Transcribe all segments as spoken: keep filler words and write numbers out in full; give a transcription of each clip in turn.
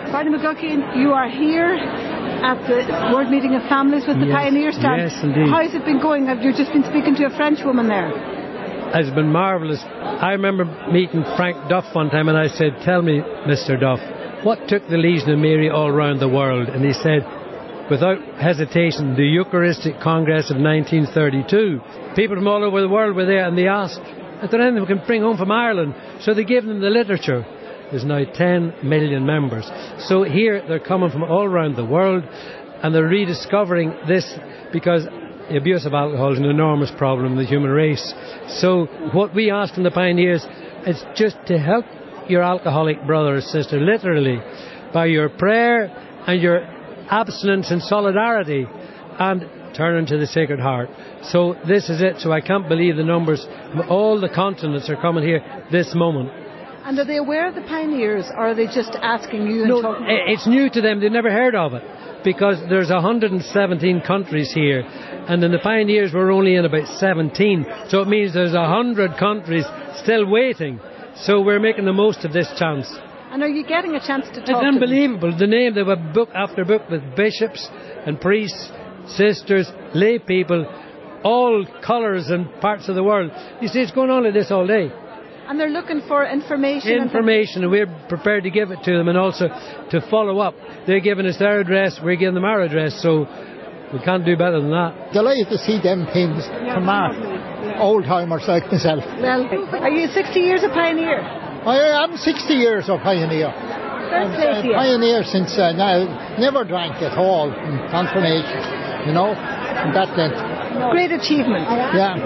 Barney McGuckin, you are here at the World Meeting of Families with the yes, Pioneer Stand. Yes, indeed. How has it been going? Have you just been speaking to a French woman there? It's been marvellous. I remember meeting Frank Duff one time and I said, tell me, Mister Duff, what took the Legion of Mary all around the world? And he said, without hesitation, the Eucharistic Congress of nineteen thirty-two. People from all over the world were there and they asked, is there anything we can bring home from Ireland? So they gave them the literature. There's now ten million members. So here they're coming from all around the world and they're rediscovering this because the abuse of alcohol is an enormous problem in the human race. So what we ask from the Pioneers is just to help your alcoholic brother or sister, literally, by your prayer and your abstinence and solidarity, and turn to the Sacred Heart. So this is it. So I can't believe the numbers from all the continents are coming here this moment. And are they aware of the Pioneers, or are they just asking you and no, talking? It's new to them. They've never heard of it because there's one hundred seventeen countries here, and in the Pioneers we're only in about seventeen. So it means there's one hundred countries still waiting. So we're making the most of this chance. And are you getting a chance to talk It's to unbelievable. them? The name, they have book after book with bishops and priests, sisters, lay people, all colours and parts of the world. You see, it's going on like this all day. And they're looking for information. Information, and we're prepared to give it to them, and also to follow up. They're giving us their address, we're giving them our address, so we can't do better than that. Delighted to see them things yeah, from our yeah. old-timers like myself. Well, are you sixty years a Pioneer? I am sixty years of Pioneer. Fair play uh, to you. Pioneer since uh, now, never drank at all in confirmation, you know, and that length. Great achievement. Yeah.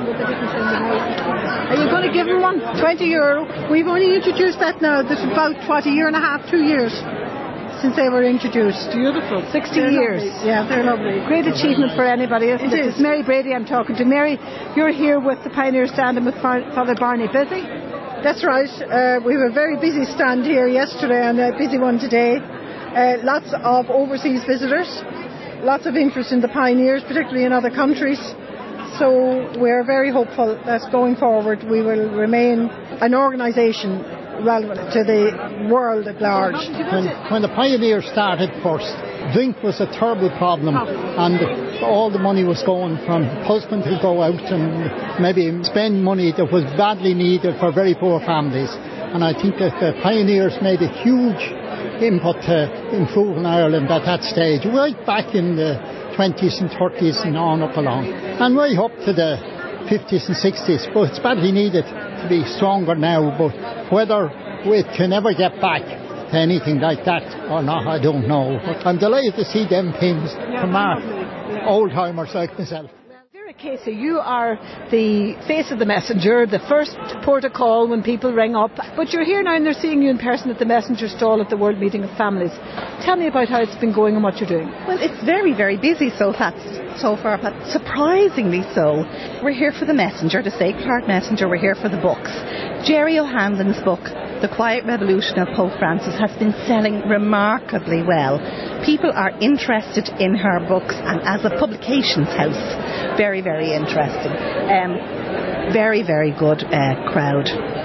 Are you going to give them one? twenty euro. We've only introduced that now. This is about, what, a year and a half, two years since they were introduced. Beautiful. sixty they're years. Lovely. Yeah, they're lovely. Great achievement for anybody, isn't it? It is. It's Mary Brady I'm talking to. Mary, you're here with the Pioneer Stand and with Father Barney. Busy? That's right. Uh, we have a very busy stand here yesterday and a busy one today. Uh, lots of overseas visitors. Lots of interest in the Pioneers, particularly in other countries. So we're very hopeful that going forward we will remain an organisation relevant to the world at large. When, when the Pioneers started first, drink was a terrible problem, and all the money was going from husband to go out and maybe spend money that was badly needed for very poor families. And I think that the Pioneers made a huge input to improving Ireland at that stage, right back in the twenties and thirties and on up along, and right up to the fifties and sixties. But it's badly needed to be stronger now, but whether we can ever get back to anything like that or not, I don't know. But I'm delighted to see them things from our old-timers like myself. Vera Casey, you are the face of the Messenger, the first port of call when people ring up. But you're here now and they're seeing you in person at the Messenger stall at the World Meeting of Families. Tell me about how it's been going and what you're doing. Well, it's very, very busy so far, so far, but surprisingly so. We're here for the Messenger, the Sacred Heart Messenger. We're here for the books. Jerry O'Hanlon's book, The Quiet Revolution of Pope Francis, has been selling remarkably well. People are interested in her books, and as a publications house, very, very interesting. Um, very, very good uh, crowd.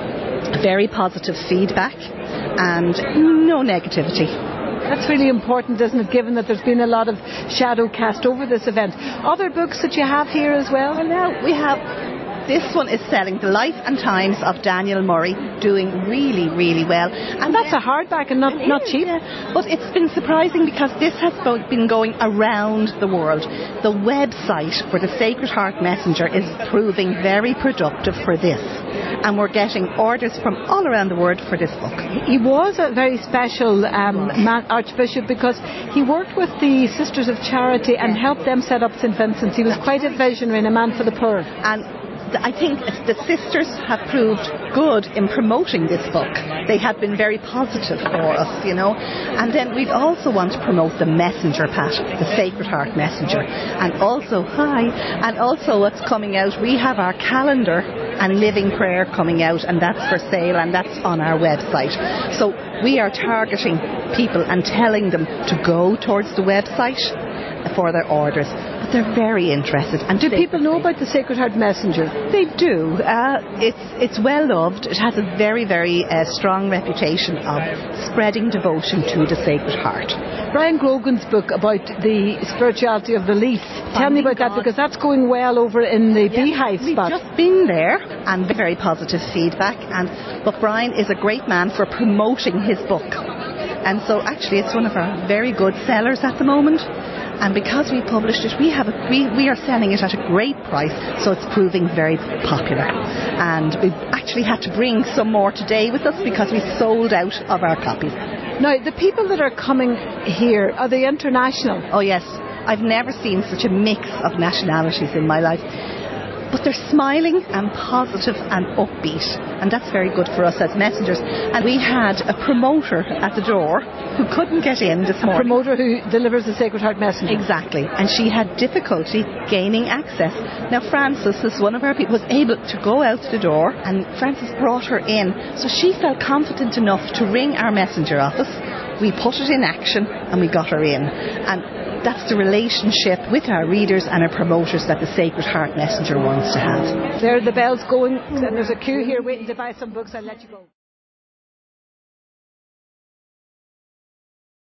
Very positive feedback and no negativity. That's really important, isn't it, given that there's been a lot of shadow cast over this event. Other books that you have here as well? Well, now we have... This one is selling The Life and Times of Daniel Murray, doing really, really well. And that's a hardback and not, not is, cheap. Yeah. But it's been surprising because this has been going around the world. The website for the Sacred Heart Messenger is proving very productive for this. And we're getting orders from all around the world for this book. He was a very special um, man, Archbishop, because he worked with the Sisters of Charity and helped them set up Saint Vincent's. He was quite a visionary and a man for the poor. And I think the sisters have proved good in promoting this book. They have been very positive for us, you know. And then we'd also want to promote the Messenger, Pat, the Sacred Heart Messenger. And also, hi, and also what's coming out, we have our calendar and living prayer coming out, and that's for sale, and that's on our website. So we are targeting people and telling them to go towards the website for their orders. But they're very interested. And do people know about the Sacred Heart Messenger? They do. Uh, it's it's well loved. It has a very, very uh, strong reputation of spreading devotion to the Sacred Heart. Brian Grogan's book about the spirituality of the leaf. Tell me about God. that, because that's going well over in the yeah, Beehive spot. We've just been there, and very positive feedback. And but Brian is a great man for promoting his book. And so actually it's one of our very good sellers at the moment. And because we published it, we have a, we, we are selling it at a great price, so it's proving very popular. And we actually had to bring some more today with us because we sold out of our copies. Now, the people that are coming here, are they international? Oh yes, I've never seen such a mix of nationalities in my life. But they're smiling and positive and upbeat, and that's very good for us as messengers. And we had a promoter at the door who couldn't get in this morning. A promoter who delivers the Sacred Heart Messenger. Exactly, and she had difficulty gaining access. Now Frances, is one of our people, was able to go out the door, and Frances brought her in, so she felt confident enough to ring our messenger office. We put it in action and we got her in. And that's the relationship with our readers and our promoters that the Sacred Heart Messenger wants to have. There are the bells going, and there's a queue here waiting to buy some books. I'll let you go.